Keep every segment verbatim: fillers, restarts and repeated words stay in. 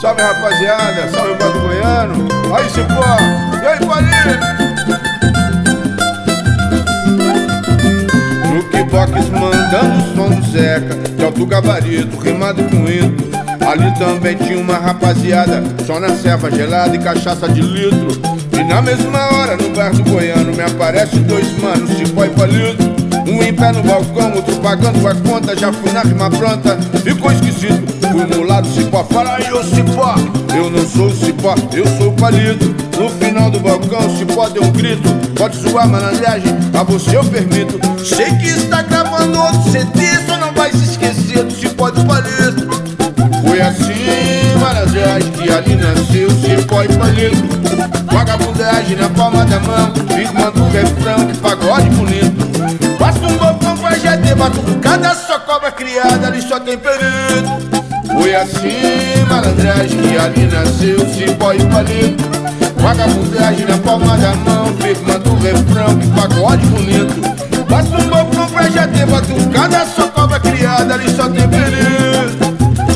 Salve, rapaziada, salve, Bado Goiano. Aí, Cipó, e aí, Palito? Jukebox mandando o som do Zeca, de alto gabarito, rimado com hino. Ali também tinha uma rapaziada, só na serva gelada e cachaça de litro. E na mesma hora, no bar do Goiano, me aparece dois manos, Cipó e Palito. Um em pé no balcão, outro pagando a conta. Já fui na rima pronta, ficou esquisito. Fui no lado Cipó, fala aí, ô Cipó. Eu não sou o Cipó, eu sou o Palito. No final do balcão, o Cipó deu um grito. Pode zoar malandragem, a você eu permito. Sei que está gravando outro C D, só não vai se esquecer do Cipó e do Palito. Foi assim, malandragem, que ali nasceu Cipó e Palito. Vagabundagem na palma da mão, ritmando o refrão, que pagode bonito. Basta um bocão pra já ter batucada, só cobra criada, ali só tem perito. Foi assim, malandragem, que ali nasceu Cipó e Palito. Vagabundagem na palma da mão, firmando o refrão, que pagode bonito. Basta um bocão pra já ter batucada, só cobra criada, ali só tem perito.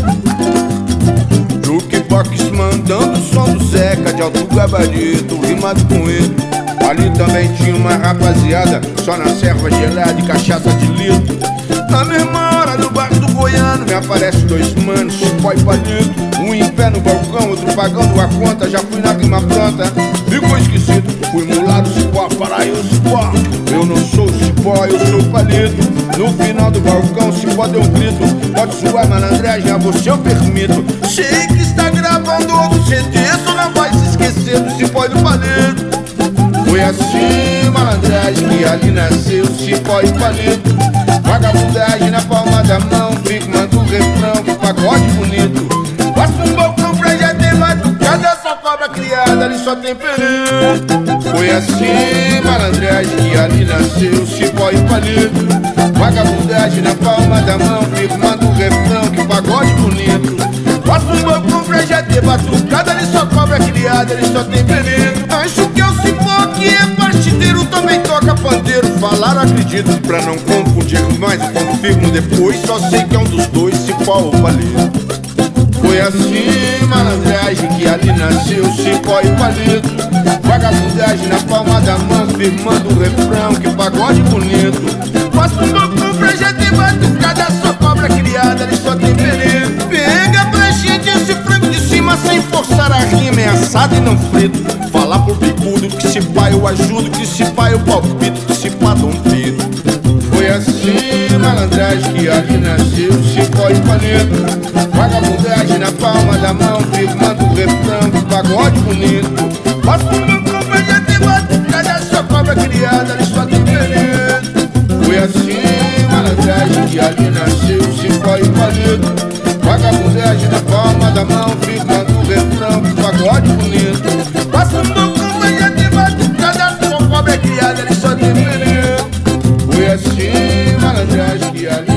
Jukebox mandando o som do Zeca, de alto gabarito, rimado com ele. Ali também tinha uma rapaziada, só na serva gelada e cachaça de litro. Na mesma hora, no bar do Goiano, me aparece dois manos, Cipó e Palito. Um em pé no balcão, outro pagando a conta. Já fui na rima pronta, ficou esquecido. Fui no lado Cipó, fala aí, ô Cipó. Eu não sou o Cipó, eu sou o Palito. No final do balcão, Cipó deu um grito. Pode zoar malandragem, a você eu permito. Sei que está gravando outro C D, só não vai se esquecer do Cipó e do Palito. Foi assim, malandragem, que ali nasceu Cipó e Palito. Vagabundagem na palma da mão, firmando o refrão, que pagode bonito. Basta um bocão pra já ter batucada, só cobra criada, ali só tem perito. Foi assim, malandragem, que ali nasceu Cipó e Palito. Vagabundagem na palma da mão, firmando o refrão, que pagode bonito. Basta um bocão pra já ter batucada, ali só cobra criada, ali só tem perito. Acho que é o Cipó que é partideiro, também toca pandeiro. Falaram, acredito, pra não confundir, mas confirmo depois. Só sei que é um dos dois, Cipó ou Palito. Foi assim, malandragem, que ali nasceu Cipó e Palito. Vagabundagem na palma da mão, firmando o refrão, que pagode bonito. Basta um bocão pra já ter batucada, só cobra criada, ali só tem perito. Pega pra gente esse frango de cima, sem forçar a rima, é assado e não frito. Falar pro bicudo que se pá eu ajudo, que se pá eu palpito, que se pá dou um pito. Foi assim, malandragem, que ali nasceu Cipó e Palito. Vagabundagem na palma da mão, firmando o refrão, que pagode bonito. Basta um bocão pra já ter batucada, só cobra criada, ali só tem perito. Foi assim, malandragem, que ali nasceu Cipó e Palito. Vagabundagem na palma da mão, firmando o refrão, que pagode bonito. Basta um bocão pra já ter batucada, só cobra criada, ali só tem perito. Foi assim, malandragem, que ali